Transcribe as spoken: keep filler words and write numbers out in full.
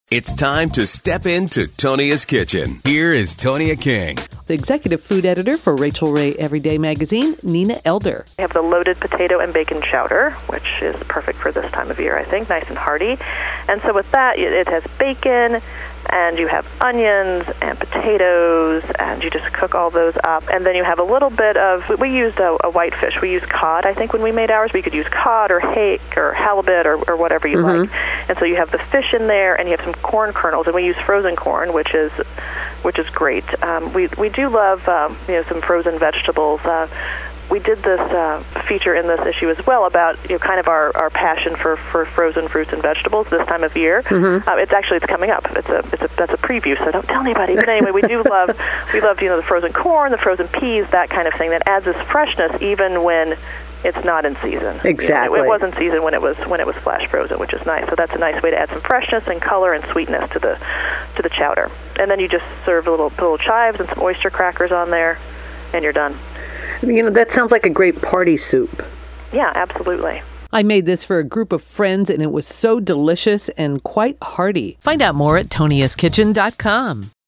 It's time to step into Tonia's Kitchen. Here is Tonia King. The executive food editor for Rachel Ray Everyday Magazine, Nina Elder. We have the loaded potato and bacon chowder, which is perfect for this time of year, I think, nice and hearty. And so with that, it has bacon, and you have onions and potatoes, and you just cook all those up. And then you have a little bit of, we used a, a whitefish. We used cod, I think, when we made ours. We could use cod or hake or halibut or, or whatever you mm-hmm. like. And so you have the fish in there, and you have some corn kernels, and we use frozen corn, which is which is great. Um, we we do love um, you know some frozen vegetables. Uh, we did this uh, feature in this issue as well about you know kind of our, our passion for, for frozen fruits and vegetables this time of year. Mm-hmm. Uh, it's actually it's coming up. It's a it's a that's a preview, so don't tell anybody. But anyway, we do love we love you know the frozen corn, the frozen peas, that kind of thing that adds this freshness even when it's not in season. Exactly. You know, it was in season when it was when it was flash frozen, which is nice. So that's a nice way to add some freshness and color and sweetness to the to the chowder. And then you just serve a little little chives and some oyster crackers on there, and you're done. You know, that sounds like a great party soup. Yeah, absolutely. I made this for a group of friends, and it was so delicious and quite hearty. Find out more at tonias kitchen dot com.